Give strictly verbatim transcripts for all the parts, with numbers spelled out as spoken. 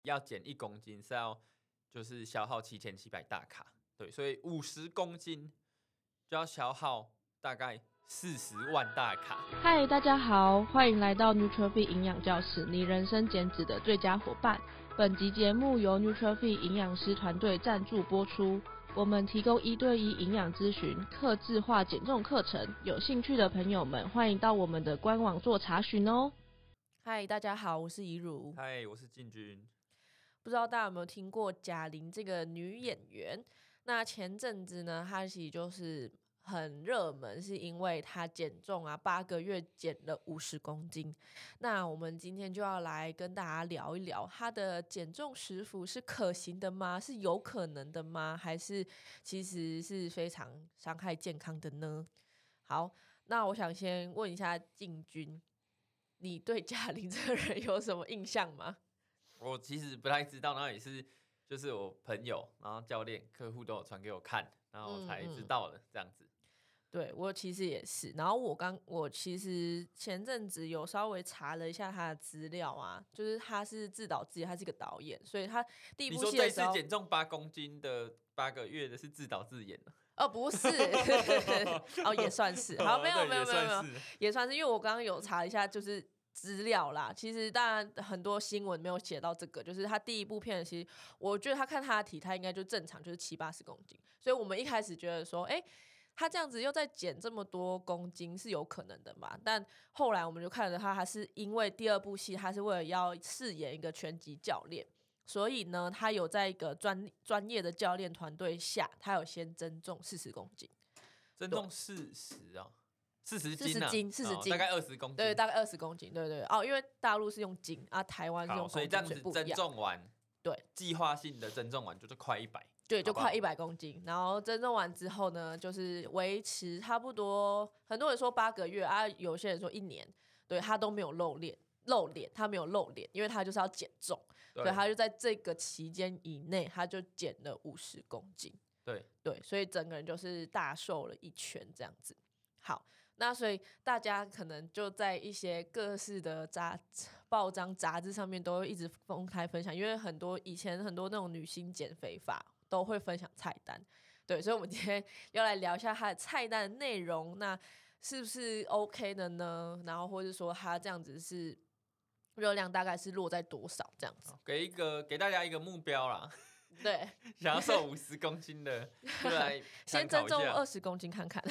要减一公斤是要就是消耗七千七百大卡，对，所以五十公斤就要消耗大概四十万大卡。 嗨，大家好，欢迎来到 Nutrify 营养教室，你人生减脂的最佳伙伴。本集节目由 Nutrify 营养师团队赞助播出。我们提供一对一营养咨询、客制化减重课程，有兴趣的朋友们欢迎到我们的官网做查询哦。嗨，大家好，我是怡如。 嗨，我是进军。 不知道大家有没有听过贾玲这个女演员？那前阵子呢，她其实就是很热门，是因为她减重啊，八个月减了五十公斤。那我们今天就要来跟大家聊一聊，她的减重食谱是可行的吗？是有可能的吗？还是其实是非常伤害健康的呢？好，那我想先问一下进军，你对贾玲这个人有什么印象吗？ 我其实不太知道，然后也是就是我朋友，然后教练、客户都有传给我看，然后我才知道了、嗯嗯、这样子。 对，我其实也是，然后我刚我其实前阵子有稍微查了一下他的资料啊，就是他是自导自演，他是一个导演，所以他第一部戏的时候， 你说这次减重八公斤的八个月的是自导自演的？ 哦，不是，哦也算是，好，没有没有没有没有，也算是，因为我刚刚有查一下，就是资料啦。其实当然很多新闻没有写到这个，就是他第一部片，其实我觉得他看他的体态应该就正常，就是七八十公斤，所以我们一开始觉得说，哎、欸。他这样子又在减这么多公斤是有可能的嘛？但后来我们就看了他，他是因为第二部戏，他是为了要饰演一个拳击教练，所以呢，他有在一个专专业的教练团队下，他有先增重四十公斤， 增重四十啊，四十斤啊， 四十斤，四十斤， 大概二十公斤， 对，大概二十公斤，对对哦，因为大陆是用斤啊，台湾是用公斤， 所以这样子增重完， 对， 计划性的增重完就是快一百。 对，就快一百公斤，然后增重完之后呢，就是维持差不多，很多人说八个月啊，有些人说一年，对他都没有露脸，露脸他没有露脸，因为他就是要减重，所以他就在这个期间以内，他就减了五十公斤， 对对，所以整个人就是大瘦了一圈这样子。好，那所以大家可能就在一些各式的杂报章、杂志上面都会一直公开分享，因为很多以前很多那种女星减肥法都会分享菜单，对，所以我们今天要来聊一下它的菜单的内容，那是不是 OK 的呢？然后或者说它这样子是热量大概是落在多少这样子？ 给一个给大家一个目标啦。 对， 想要瘦五十公斤的，就来先增重二十公斤看看。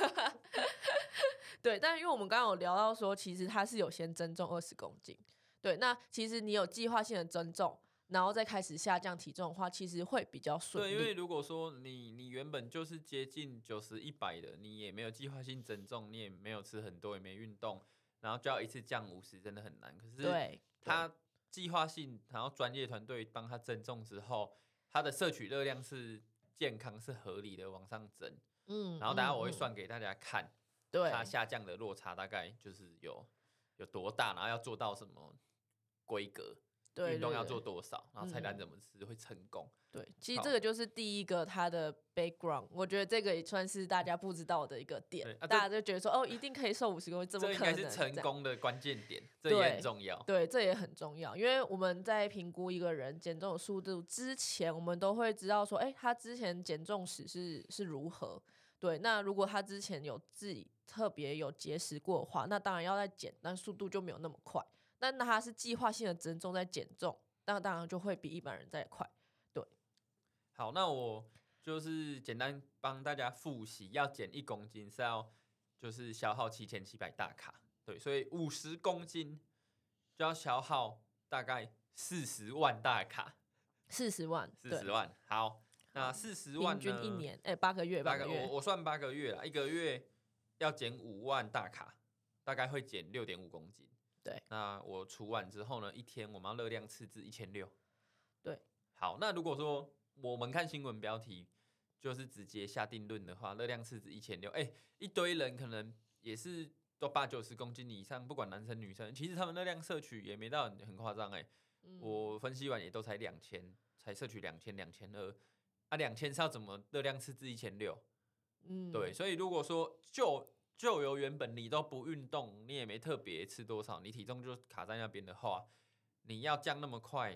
对，但因为我们刚刚有聊到说，其实它是有先增重二十公斤。对，那其实你有计划性的增重，然后再开始下降体重的话，其实会比较顺利。 对，因为如果说你你原本就是接近九十、一百的，你也没有计划性增重，你也没有吃很多，也没运动，然后就要一次降五十，真的很难。可是他计划性，然后专业团队帮他增重之后，他的摄取热量是健康、是合理的往上增。嗯，然后等一下我会算给大家看，对、嗯，它下降的落差大概就是有有多大，然后要做到什么规格。运动要做多少，然后菜单怎么吃、嗯、会成功？ 对，其实这个就是第一个它的 background， 我觉得这个也算是大家不知道的一个点，啊、大家就觉得说哦，一定可以瘦五十公斤，怎么可能？ 这应该是成功的关键点，这也很重要。 对，这也很重要，因为我们在评估一个人减重的速度之前，我们都会知道说，哎，他之前减重史是是如何。对，那如果他之前有自己特别有节食过的话，那当然要再减，但速度就没有那么快。那他是计划性的增重在减重，那当然就会比一般人再快。对， 好，那我就是简单帮大家复习，要减一公斤是要就是消耗七千七百大卡，对，所以五十公斤就要消耗大概四十万大卡， 四十万， 四十万。好，那四十万呢？ 平均一年，哎、欸，八个月，八个月， 我我算八个月啦，一个月要减五万大卡，大概会减六点五公斤。 对， 那我除完之后呢，一天我们要热量赤字一千六。 对， 好，那如果说我们看新闻标题就是直接下定论的话，热量赤字一千六，哎，一堆人可能也是都八九十公斤以上，不管男生女生，其实他们热量摄取也没到很夸张哎。我分析完也都才两千，才摄取两千两千二啊，两千是要怎么热量赤字一千六？嗯，对，所以如果说就就由原本你都不运动，你也没特别吃多少，你体重就卡在那边的话，你要降那么快，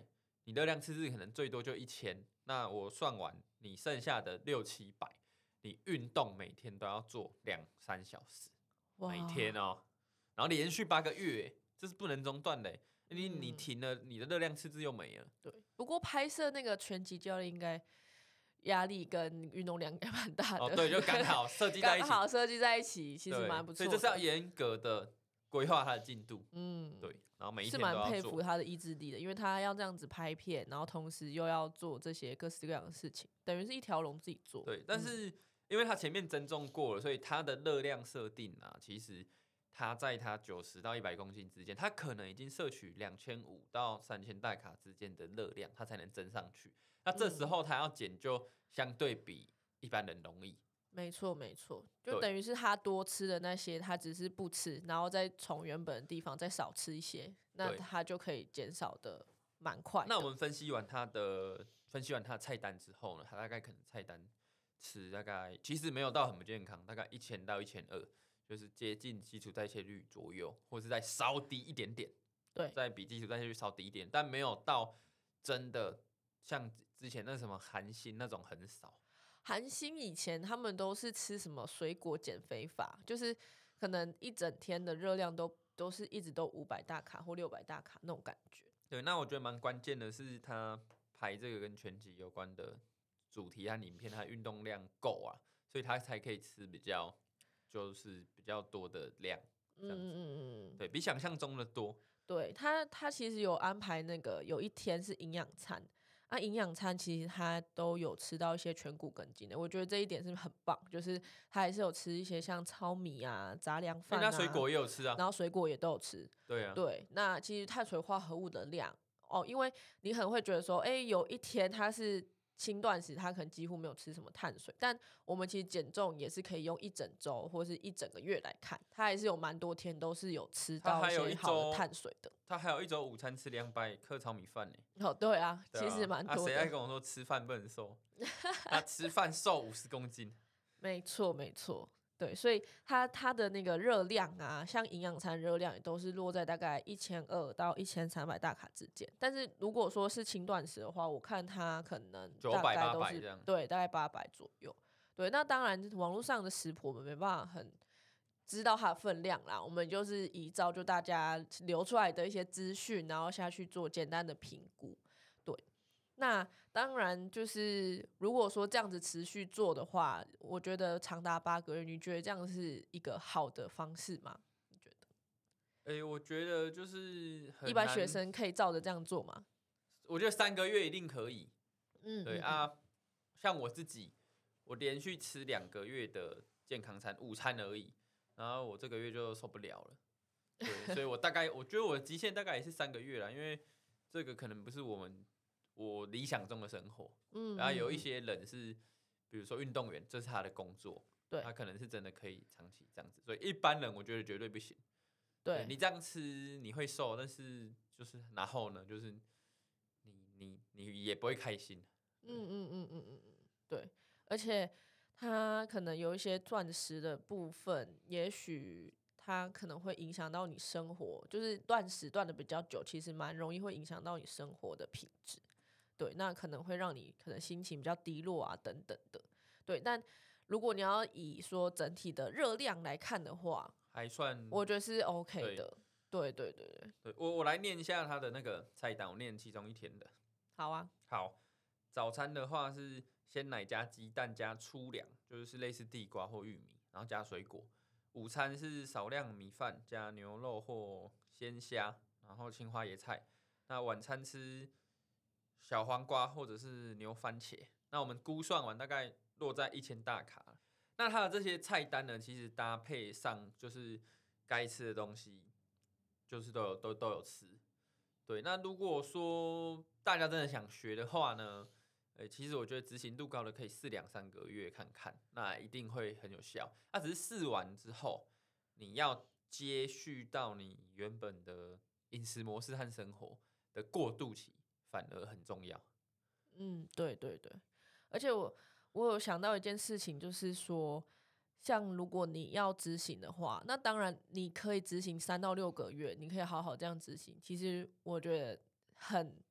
你热量赤字可能最多就一千，那我算完你剩下的六七百，你运动每天都要做两三小时，每天哦，然后连续八个月，这是不能中断的。你你停了，你的热量赤字又没了。 对，不过拍摄那个拳击教练应该压力跟运动量应该蛮大的。 哦，对，就刚好设计在一起， 刚好设计在一起，其实蛮不错的。 所以这是要严格的规划他的进度。 嗯， 对，然后每一天都要做。 是蛮佩服他的意志力的，因为他要这样子拍片，然后同时又要做这些各式各样的事情，等于是一条龙自己做。 对，但是因为他前面增重过了，所以他的热量设定啊，其实他在他九十到一百公斤之间，他可能已经摄取两千五到三千大卡之间的热量，他才能增上去。那这时候他要减就相对比一般人容易。 没错没错，就等于是他多吃的那些，他只是不吃，然后再从原本的地方再少吃一些，那他就可以减少的蛮快的。 那我们分析完他的分析完他的菜单之后呢，他大概可能菜单吃大概其实没有到很不健康，大概一千到一千二，就是接近基础代谢率左右，或是再稍低一点点。 对， 再比基础代谢率稍低一点，但没有到真的像之前那什么韩星那种很少。 韩星以前他们都是吃什么水果减肥法，就是可能一整天的热量都都是一直都五百大卡或六百大卡那种感觉。 对，那我觉得蛮关键的是他拍这个跟拳击有关的主题和影片，他运动量够啊，所以他才可以吃比较就是比较多的量，这样子。嗯嗯嗯，对比想象中的多。 对他，他其实有安排那个有一天是营养餐。那营养餐其实他都有吃到一些全谷根茎的，我觉得这一点是很棒，就是他还是有吃一些像糙米啊、杂粮饭啊， 那水果也有吃啊， 然后水果也都有吃。 对啊， 对，那其实碳水化合物的量哦，因为你可能会觉得说，哎、欸，有一天他是轻断食，他可能几乎没有吃什么碳水，但我们其实减重也是可以用一整周或是一整个月来看，他还是有蛮多天都是有吃到一些好的碳水的。 他还有一周午餐吃两百克糙米饭呢。 哦，对啊，对啊，其实蛮多的。 谁、啊、爱跟我说吃饭不能瘦？他吃饭瘦五十公斤。 没错，没错。对，所以它它的那个热量啊，像营养餐热量也都是落在大概一千二到一千三百大卡之间。但是如果说是轻断食的话，我看它可能大概都是对，大概八百左右。对，那当然网络上的食谱我们没办法很知道它的分量啦，我们就是依照就大家流出来的一些资讯，然后下去做简单的评估。对。那当然，就是如果说这样子持续做的话，我觉得长达八个月，你觉得这样是一个好的方式吗？你觉得？ 哎、欸，我觉得就是很一般学生可以照着这样做吗？ 我觉得三个月一定可以。 嗯， 对啊，像我自己，我连续吃两个月的健康餐，午餐而已，然后我这个月就受不了了。对，所以我大概我觉得我的极限大概也是三个月啦，因为这个可能不是我们。我理想中的生活，嗯，然后有一些人是，比如说运动员，这是他的工作， 对， 他可能是真的可以长期这样子，所以一般人我觉得绝对不行。 对， 对你这样吃你会瘦，但是就是然后呢，就是你你你也不会开心。 嗯嗯嗯嗯嗯嗯，对，而且他可能有一些断食的部分，也许。它可能会影响到你生活，就是断食断的比较久，其实蛮容易会影响到你生活的品质。对，那可能会让你可能心情比较低落啊，等等的。对，但如果你要以说整体的热量来看的话， 还算我觉得是 OK 的。对对对对对，我我来念一下它的那个菜单，我念其中一天的。 好啊， 好，早餐的话是鲜奶加鸡蛋加粗粮，就是类似地瓜或玉米，然后加水果。午餐是少量米饭加牛肉或鲜虾，然后青花椰菜。那晚餐吃小黄瓜或者是牛番茄。那我们估算完大概落在一千大卡。那它的这些菜单呢，其实搭配上就是该吃的东西，就是都有都都有吃。对，那如果说大家真的想学的话呢？欸、其实我觉得执行度高的可以试两三个月看看，那一定会很有效。那、啊、只是试完之后，你要接续到你原本的饮食模式和生活的过渡期，反而很重要。 嗯，对对对，而且我我有想到一件事情，就是说，像如果你要执行的话，那当然你可以执行三到六个月，你可以好好这样执行。其实我觉得很。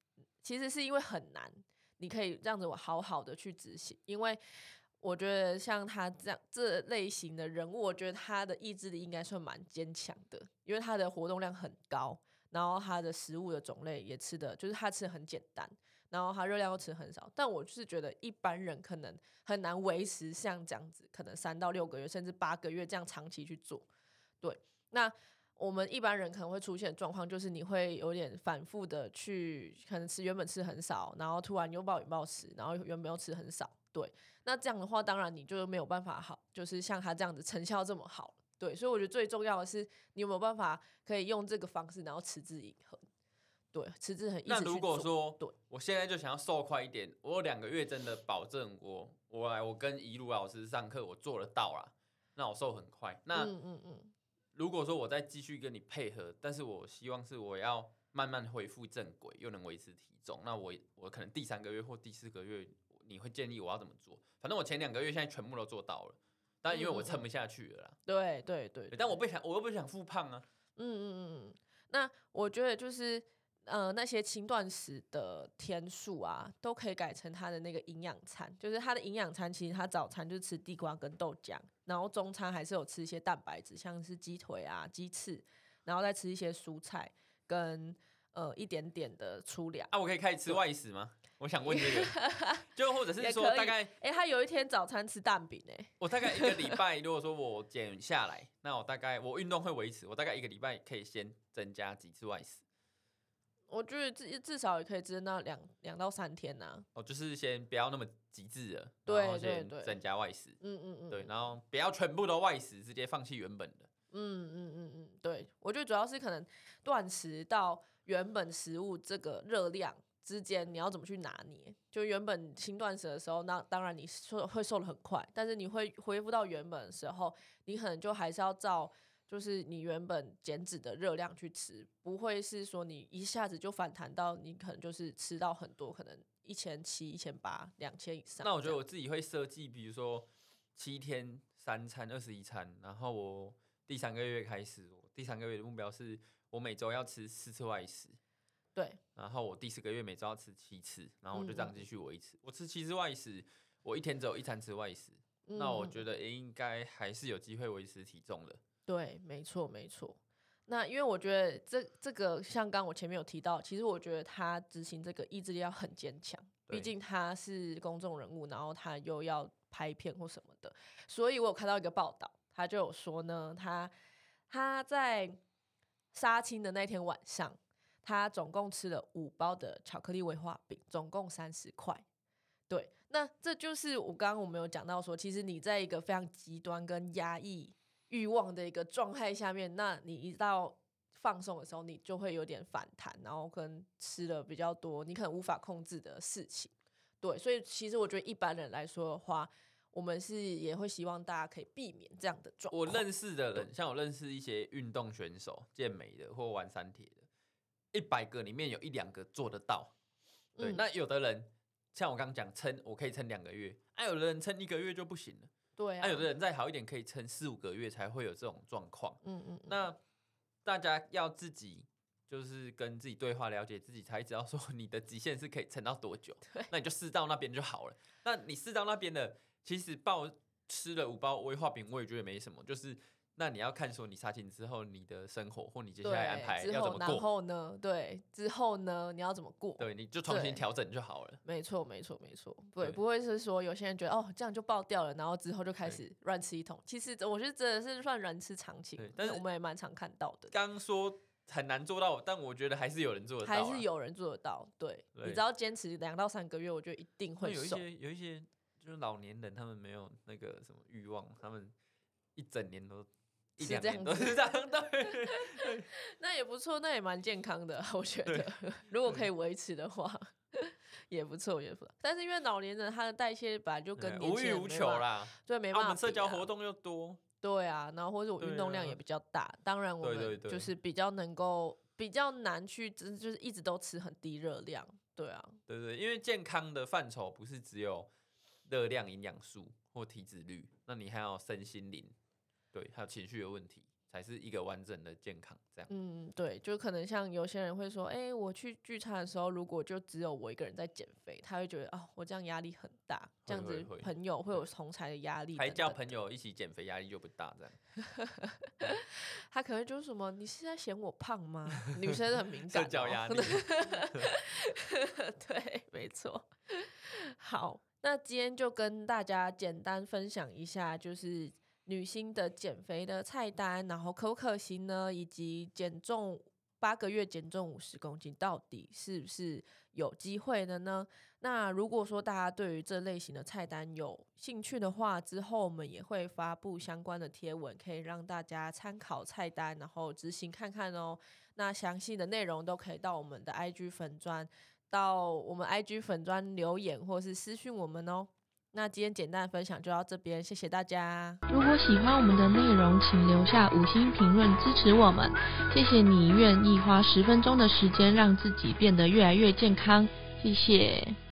其实是因为很难，你可以这样子我好好的去执行，因为我觉得像他这样这类型的人物，我觉得他的意志力应该算蛮坚强的，因为他的活动量很高，然后他的食物的种类也吃的，就是他吃的很简单，然后他热量又吃很少。但我就是觉得一般人可能很难维持像这样子，可能三到六个月甚至八个月这样长期去做。对，那我们一般人可能会出现的状况就是你会有点反复的去，可能吃原本吃很少，然后突然又暴饮暴食，然后原本又吃很少。对，那这样的话，当然你就没有办法好，就是像他这样子成效这么好。对，所以我觉得最重要的是，你有没有办法可以用这个方式，然后持之以恒。对，持之以恒。 那如果说， 对， 我现在就想要瘦快一点，我有两个月真的保证我，我来我跟怡如老师上课，我做得到啦，那我瘦很快。那嗯嗯嗯，如果说我再继续跟你配合，但是我希望是我要慢慢恢复正轨，又能维持体重，那我我可能第三个月或第四个月。你会建议我要怎么做？反正我前两个月现在全部都做到了，但因为我撑不下去了啦。 嗯嗯对对 对, 对， 但我不想，我又不想复胖啊。 嗯嗯嗯，那我觉得就是呃那些轻断食的天数啊，都可以改成他的那个营养餐，就是他的营养餐，其实他早餐就是吃地瓜跟豆浆，然后中餐还是有吃一些蛋白质，像是鸡腿啊、鸡翅，然后再吃一些蔬菜跟呃一点点的粗粮。 啊，我可以开始吃外食吗？我想问这个，就或者是说大概， 哎、欸，他有一天早餐吃蛋饼哎、欸， 我大概一个礼拜，如果说我减下来，那我大概我运动会维持，我大概一个礼拜可以先增加几次外食。 我觉得至至少也可以增到两两到三天呐、啊。 哦，就是先不要那么极致了， 对然后先增加外食， 嗯嗯嗯， 对，然后不要全部都外食，直接放弃原本的。 嗯嗯嗯嗯，对，我觉得主要是可能断食到原本食物这个热量之间你要怎么去拿捏？就原本轻断食的时候，那当然你瘦会瘦得很快，但是你会恢复到原本的时候，你可能就还是要照就是你原本减脂的热量去吃，不会是说你一下子就反弹到你可能就是吃到很多，可能一千七、一千八、两千以上。 那我觉得我自己会设计，比如说七天三餐、二十一餐，然后我第三个月开始，我第三个月的目标是我每周要吃四次外食。 对， 然后我第四个月每周要吃七次，然后我就这样继续维持。嗯、我吃七次外食，我一天只有一餐吃外食，嗯、那我觉得应该还是有机会维持体重的。 对，没错没错。那因为我觉得这这个像刚我前面有提到，其实我觉得他执行这个意志力要很坚强，毕竟他是公众人物，然后他又要拍片或什么的，所以我有看到一个报道，他就有说呢，他他在杀青的那天晚上。他总共吃了五包的巧克力威化饼，总共三十块。对，那这就是我刚刚我们有讲到说，其实你在一个非常极端跟压抑欲望的一个状态下面，那你一到放松的时候，你就会有点反弹，然后可能吃了比较多你可能无法控制的事情。对，所以其实我觉得一般人来说的话，我们是也会希望大家可以避免这样的状况。 我认识的人，像我认识一些运动选手，健美的或玩三铁的。一百个里面有一两个做得到，对，嗯、那有的人像我刚刚讲撑，我可以撑两个月，啊，有的人撑一个月就不行了， 对啊， 啊有的人再好一点可以撑四五个月才会有这种状况， 嗯嗯， 那大家要自己就是跟自己对话，了解自己，才知道说你的极限是可以撑到多久，那你就试到那边就好了。那你试到那边的，其实爆吃了五包威化饼，我也觉得没什么，就是。那你要看说你杀青之后你的生活或你接下来安排要怎么过， 然后呢，对，之后呢你要怎么过？ 对，你就重新调整就好了。 没错，没错，没错。对，不会是说有些人觉得哦这样就爆掉了，然后之后就开始乱吃一通。其实我觉得真的是算人之常情，但是我们也蛮常看到的。 刚说很难做到，但我觉得还是有人做得到， 还是有人做得到。对，对你只要坚持两到三个月，我觉得一定会瘦。 有一些有一些就是老年人，他们没有那个什么欲望，他们一整年都。一两年都是这样，对， 那也不错，那也蛮健康的，我觉得。如果可以维持的话，也不错，也不错。但是因为老年人他的代谢本来就跟年轻人无欲无求啦， 对，没办法、啊。 我们社交活动又多， 对啊，然后或者我运动量也比较大，啊、当然我们就是比较能够比较难去，就是一直都吃很低热量，对啊， 对对，因为健康的范畴不是只有热量、营养素或体脂率，那你还有身心灵。对，还有情绪的问题， 才是一个完整的健康这样。 嗯，对，就可能像有些人会说，哎、欸，我去聚餐的时候，如果就只有我一个人在减肥，他会觉得哦，我这样压力很大，这样子朋友会有同侪的压力等等的， 还叫朋友一起减肥，压力就不大这样。 他可能就是什么，你是在嫌我胖吗？女生很敏感、哦， 社交压力。 对，没错。好，那今天就跟大家简单分享一下，就是女星的减肥的菜单，然后可不可行呢？以及减重八个月减重五十公斤，到底是不是有机会的呢？那如果说大家对于这类型的菜单有兴趣的话，之后我们也会发布相关的贴文，可以让大家参考菜单，然后执行看看哦。那详细的内容都可以到我们的 I G 粉专，到我们 I G 粉专留言或是私讯我们哦。那今天简单的分享就到这边，谢谢大家。 如果喜欢我们的内容，请留下五星评论支持我们。谢谢你愿意花十分钟的时间让自己变得越来越健康，谢谢。